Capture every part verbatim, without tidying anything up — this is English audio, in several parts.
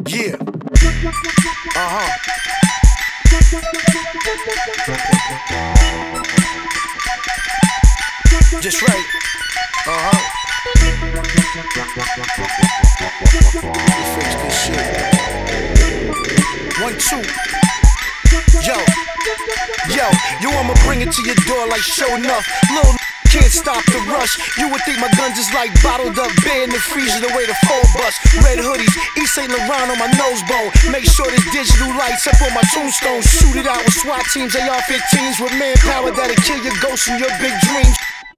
Yeah. Uh-huh. Just right. Uh-huh. We fix this shit. One, two. Yo. Yo. Yo, I'ma bring it to your door like show enough. Little can't stop the rush. You would think my guns is like bottled up beer in the freezer the way the phone bust. Red hoodies, East Saint Laurent on my nose bone. Make sure there's digital lights up on my tombstone. Shoot it out with SWAT teams, A R fifteens with manpower that'll kill your ghosts and your big dreams.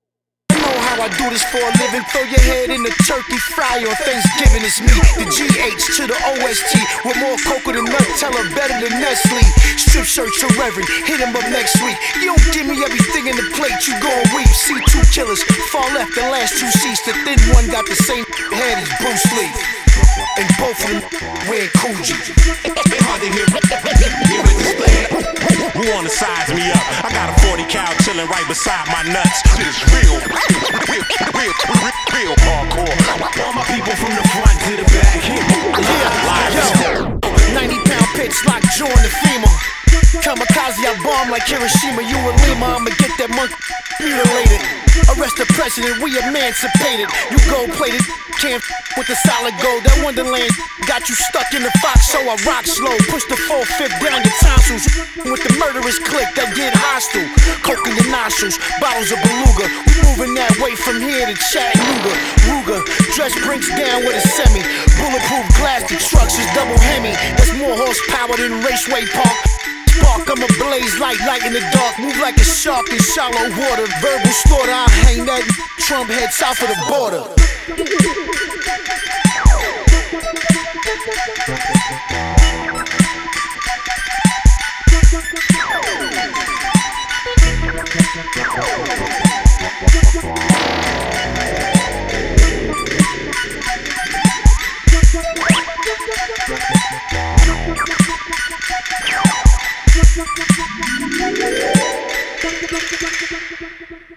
I know how I do this for a living. Throw your head in the turkey fry on Thanksgiving. It's me, the G H to the O S T, with more cocoa than Nutella, better than Nestle. Strip search to Reverend, hit him up next week. You don't give me everything in the plate, you gon' weep. See two killers, far left, the last two seats. The thin one got the same head as Bruce Lee, and both of them wearing Coogee. Hard to hear, hear it display. Who wanna size me up? I got a forty cal chillin' right beside my nuts. This real, real, real, real, real hardcore. All my people from the front to the back. Yeah, yo, ninety pound pitch like Joe in the FEMA. Kamikaze, I bomb like Hiroshima. You and Lima, I'ma get that monkey mutilated. Arrest the president, we emancipated. You gold plated, can't f with the solid gold. That Wonderland got you stuck in the fox, so I rock slow. Push the full fifth down your tonsils. With the murderous click that get hostile. Coke in your nostrils, bottles of beluga. We moving that way from here to Chattanooga. Ruger, dress brinks down with a semi. Bulletproof glass, the trucks is double Hemi. That's more horsepower than Raceway Park. Spark, I'm a blaze light, light in the dark. Move like a shark in shallow water. Verbal slaughter, I hang that Trump head south of the border. Thank you.